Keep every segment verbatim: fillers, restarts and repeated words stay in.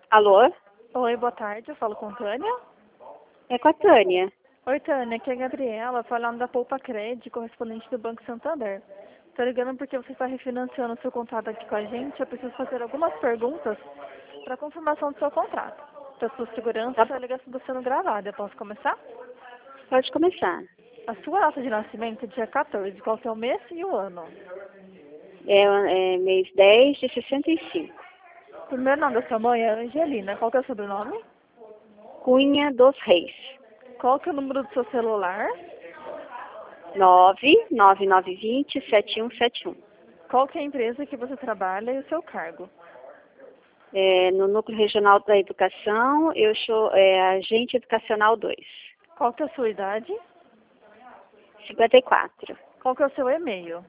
Alô? Oi, boa tarde. Eu falo com Tânia. É com a Tânia. Oi, Tânia. Aqui é a Gabriela, falando da Poupa Cred, correspondente do Banco Santander. Estou ligando porque você está refinanciando o seu contrato aqui com a gente. Eu preciso fazer algumas perguntas para confirmação do seu contrato. Para sua segurança, Tá, a ligação está sendo gravada. Eu posso começar? pode começar. A sua data de nascimento é dia quatorze. Qual que é o mês e o ano? É, é mês dez de sessenta e cinco. O primeiro nome da sua mãe é Angelina. Qual que é o sobrenome? Cunha dos Reis. Qual que é o número do seu celular? nove nove nove dois zero sete um sete um. Qual que é a empresa que você trabalha e o seu cargo? É, no Núcleo Regional da Educação, eu sou é, agente educacional dois. Qual que é a sua idade? cinquenta e quatro. Qual que é o seu e-mail?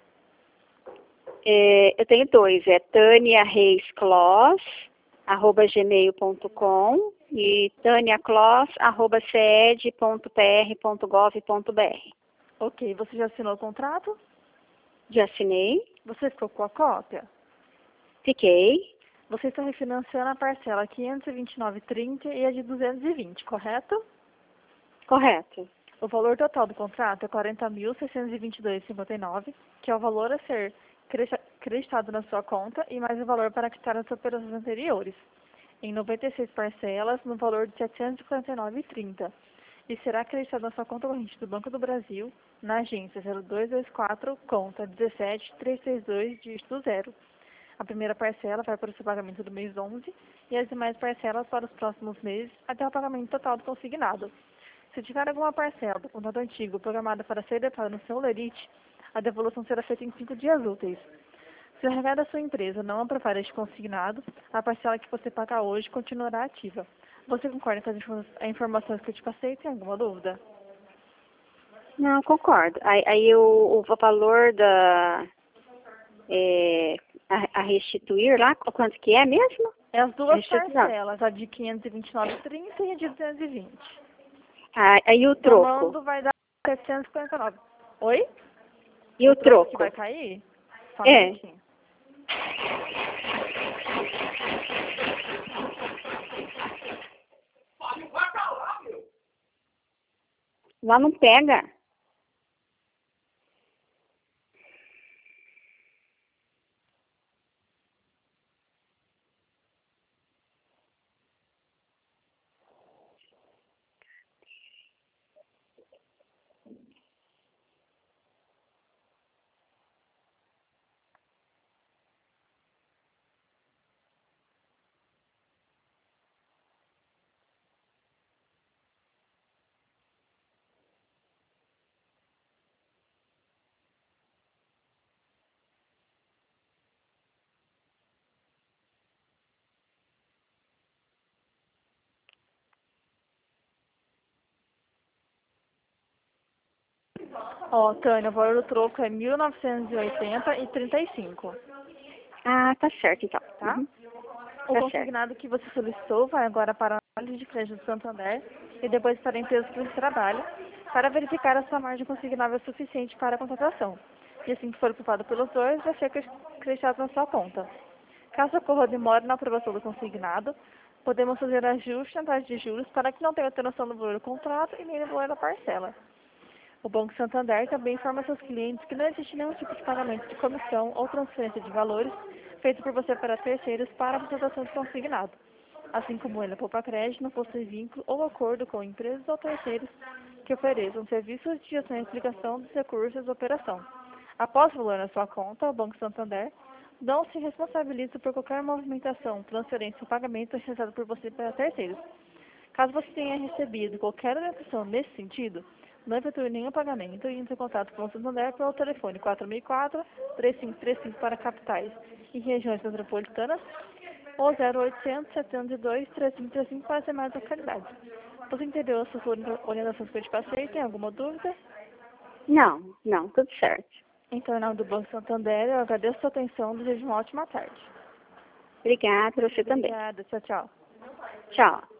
É, eu tenho dois, é Tânia Reis Clos, arroba gmail ponto com e Tânia Clos, arroba ced ponto pr ponto gov ponto br. Ok, você já assinou o contrato? Já assinei, Você ficou com a cópia? fiquei, Você está refinanciando a parcela quinhentos e vinte e nove vírgula trinta e a de duzentos e vinte, correto? correto. O valor total do contrato é quarenta mil seiscentos e vinte e dois vírgula cinquenta e nove, que é o valor a ser cre- creditado na sua conta e mais o valor para quitar as operações anteriores, em noventa e seis parcelas, no valor de setecentos e quarenta e nove vírgula trinta, e será acreditado na sua conta corrente do Banco do Brasil, na agência zero dois dois quatro, conta dezessete trezentos e trinta e dois, dígito zero. A primeira parcela vai para o seu pagamento do mês onze e as demais parcelas para os próximos meses até o pagamento total do consignado. Se tiver alguma parcela do contrato antigo programada para ser depositada no seu lerite, a devolução será feita em cinco dias úteis. Se o regado da sua empresa não aprovar este consignado, a parcela que você paga hoje continuará ativa. Você concorda com as informa- informações que eu te passei? Tem alguma dúvida? Não, concordo. Aí, aí o, o valor da é, a, a restituir lá, quanto que é mesmo? É as A duas restituição. parcelas, a de quinhentos e vinte e nove vírgula trinta e a de duzentos e vinte. Ah, aí o troco. Somando vai dar setecentos e quarenta e nove. Oi? E O o troco que troco? vai cair? Só um É. minutinho. Lá não pega. Ó, Tânia, o valor do troco é mil novecentos e oitenta e trinta e cinco, Ah, tá certo então. tá? Uhum. O Tá certo. consignado que você solicitou vai agora para a análise de crédito do Santander e depois para a empresa que você trabalha, para verificar se a sua margem consignável é suficiente para a contratação. E assim que for ocupado pelos dois, vai ser creditado na sua conta. Caso ocorra demora na aprovação do consignado, podemos fazer ajuste na taxa de juros para que não tenha alteração no valor do contrato e nem no valor da parcela. O Banco Santander também informa seus clientes que não existe nenhum tipo de pagamento de comissão ou transferência de valores feito por você para terceiros para a apresentação de consignado. Assim como ele, a Poupa Crédito não possui vínculo ou acordo com empresas ou terceiros que ofereçam serviços de gestão e explicação dos recursos da operação. Após o valor na sua conta, o Banco Santander não se responsabiliza por qualquer movimentação, transferência ou pagamento realizado por você para terceiros. Caso você tenha recebido qualquer orientação nesse sentido, não efetue nenhum pagamento e entre em contato com o Santander pelo telefone quatro mil e quatro, três cinco três cinco para capitais e regiões metropolitanas ou zero oitocentos, setenta e dois, três cinco três cinco para as demais localidades. Você entendeu essas orientações que eu te passei? Tem alguma dúvida? Não, não, tudo certo. Então, em nome do Banco Santander, eu agradeço a sua atenção e desejo uma ótima tarde. Obrigada, você também. Obrigada. Tchau, tchau. Tchau.